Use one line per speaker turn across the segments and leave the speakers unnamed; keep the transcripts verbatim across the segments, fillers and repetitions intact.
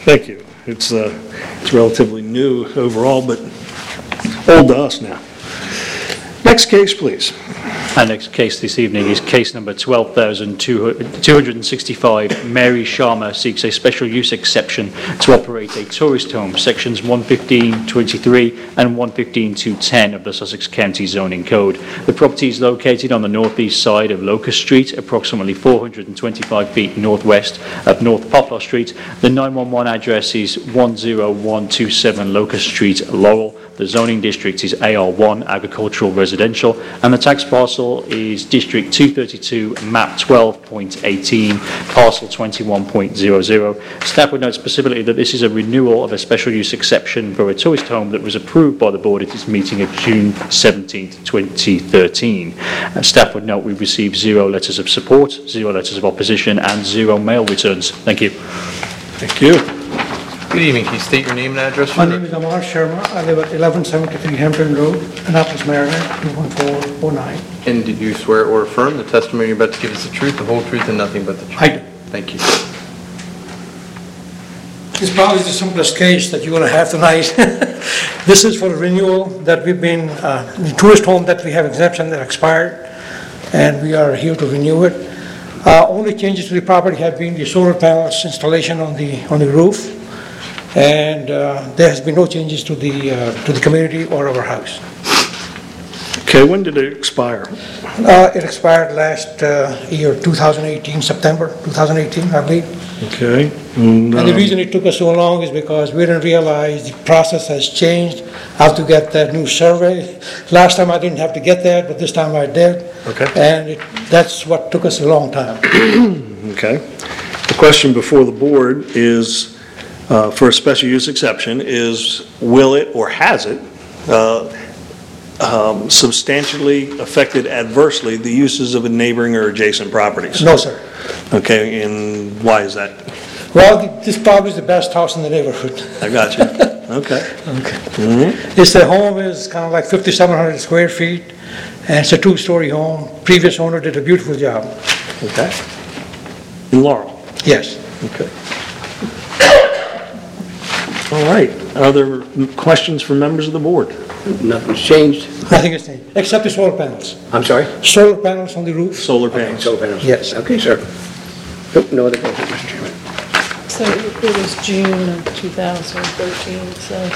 Thank you. It's, uh, it's relatively new overall, but old to us now. Next case, please.
Our next case this evening is case number twelve thousand two hundred sixty-five. Mary Sharma seeks a special use exception to operate a tourist home, sections one fifteen twenty-three and one fifteen two ten of the Sussex County Zoning Code. The property is located on the northeast side of Locust Street, approximately four hundred twenty-five feet northwest of North Poplar Street. The nine one one address is one oh one two seven Locust Street, Laurel. The zoning district is A R one, agricultural residential, and the tax parcel is District two thirty-two, map twelve point eighteen, parcel twenty-one point zero zero. Staff would note specifically that this is a renewal of a special use exception for a tourist home that was approved by the board at its meeting of June seventeenth, twenty thirteen. Uh, staff would note we've received zero letters of support, zero letters of opposition, and zero mail returns. Thank you.
Thank you.
Good evening. Can you state your name and address?
My name is Amar Sharma. I live at eleven seventy-three Hampton Road, Annapolis, Maryland, two one four four nine.
And did you swear or affirm the testimony you're about to give us the truth, the whole truth, and nothing but the truth?
I do.
Thank you.
This probably is the simplest case that you're going to have tonight. This is for a renewal that we've been, uh, the tourist home that we have exemption that expired, and we are here to renew it. Uh, only changes to the property have been the solar panels installation on the on the roof. And uh, there has been no changes to the uh, to the community or our house.
Okay, when did it expire?
Uh, it expired last uh, year, two thousand eighteen, September two thousand eighteen, I believe.
Okay. And,
And the
um,
reason it took us so long is because we didn't realize the process has changed. I have to get that new survey. Last time I didn't have to get that, but this time I did.
Okay.
And it, that's what took us a long time.
Okay. The question before the board is, Uh, for a special use exception, is will it or has it uh, um, substantially affected adversely the uses of a neighboring or adjacent properties?
No, sir.
Okay, and why is that?
Well, the- this probably is the best house in the neighborhood.
I got you. Okay.
Okay.
Mm-hmm.
It's the home is kind of like fifty-seven hundred square feet, and it's a two-story home. Previous owner did a beautiful job.
Okay. In Laurel?
Yes.
Okay. All right. Are there questions from members of the board?
Nothing's changed.
Nothing has changed, except the solar panels.
I'm sorry?
Solar panels on the roof.
Solar
Okay,
panels?
solar panels.
Yes.
Okay, sir. Nope, no other questions, Mister Chairman.
So it was June of two thousand thirteen, it says.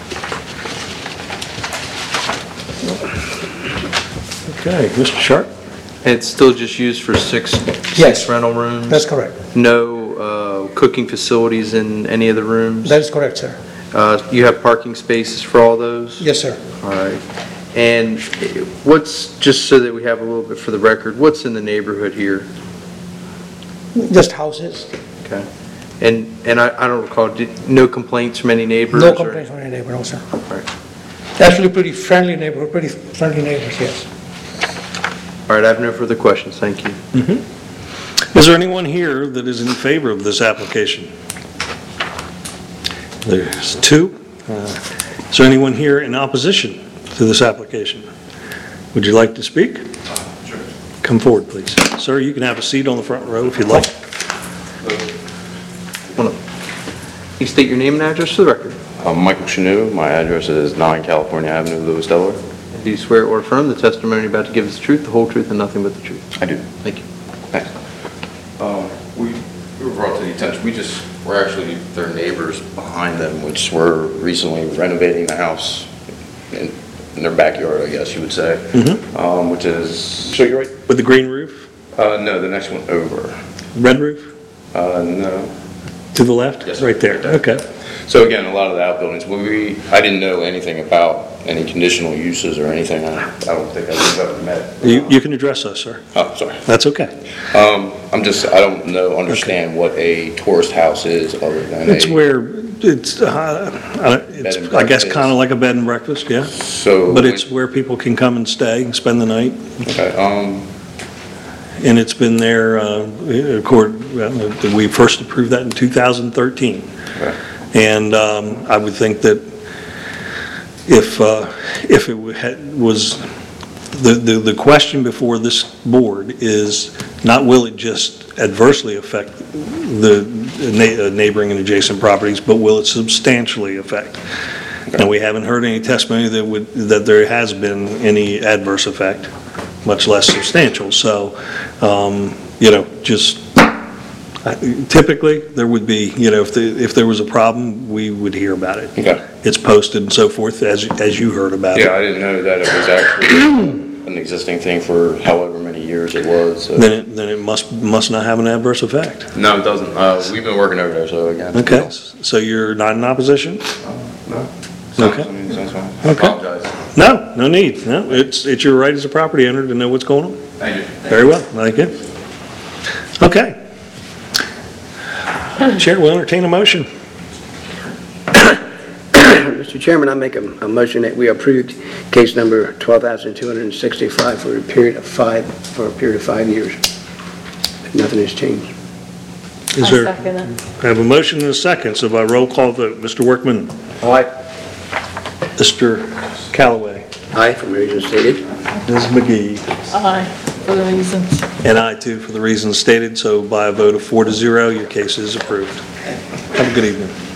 Okay. Mister Sharp?
It's still just used for six,
Yes.
six rental rooms?
That's correct.
No uh, cooking facilities in any of the rooms?
That is correct, sir.
Uh, You have parking spaces for all those?
Yes, sir.
All right. And what's, just so that we have a little bit for the record, what's in the neighborhood here?
Just houses.
Okay. And, and I I don't recall, did, no complaints from any neighbors?
No
or-
complaints from any neighbor, no, sir.
All right.
Actually, pretty friendly neighborhood, pretty friendly neighbors, yes.
All right, I have no further questions. Thank you.
Is there anyone here that is in favor of this application? There's two. Uh, Is there anyone here in opposition to this application? Would you like to speak? Sure. Come forward, please. Sir, you can have a seat on the front row if you'd like.
Hold on. You state your name and address to the record.
I'm Michael Chanu. My address is nine California Avenue, Lewis, Delaware.
Do you swear or affirm the testimony you're about to give is the truth, the whole truth, and nothing but the truth?
I do.
Thank you.
Thanks. Um, we, we were brought to the attention, we just, we're actually their neighbors behind them, which were recently renovating the house in, in their backyard, I guess you would say, um, which is, so you're right?
With the green roof?
Uh, no, the next one over.
Red roof?
Uh, no.
To the left?
Yes,
Right there.
right there.
Okay.
So again, a lot of the outbuildings, when we, I didn't know anything about any conditional uses or anything. I, I don't think I've ever met.
You, you can address us, sir.
Oh, sorry.
That's okay.
Um, I'm just, I don't know, understand what a tourist house is other than
It's
a,
where, it's, uh, uh, it's,
Bed and
I guess,
breakfast.
kind of like a bed and breakfast, yeah.
so.
But it's where people can come and stay and spend the night.
Okay, um,
And it's been there, uh, accord, well, we first approved that in two thousand thirteen.
okay.
And um, I would think that if, uh, if it wa- had- was the, the, the question before this board is not will it just adversely affect the na- uh, neighboring and adjacent properties, but will it substantially affect? And we haven't heard any testimony that would, that there has been any adverse effect, much less substantial. So, um, you know, just typically, there would be, you know, if the, if there was a problem, we would hear about it.
Okay.
It's posted and so forth, as, as you heard about it.
Yeah, I didn't know that it was actually an existing thing for however many years it was. so-
Then it, then it must, must not have an adverse effect.
No, it doesn't. Uh, we've been working over there, so again.
Okay, so you're not in opposition?
No.
Okay.
I mean, sounds fine.
Okay.
Apologize.
No, no need. No, it's, it's your right as a property owner to know what's going on.
Thank you.
Very well, thank you. Okay. Chair will entertain a motion.
Mister Chairman, I make a, a motion that we approved case number twelve thousand two hundred sixty-five for a period of five, for a period of five years. Nothing has changed.
Is
I
there?
second it.
I have a motion and a second, so by roll call vote, Mister Workman,
Aye.
Mister Callaway,
Aye, for the reasons stated.
Miz McGee,
Aye, for the reasons.
and I too for the reasons stated, so by a vote of four to zero, your case is approved. Have a good evening.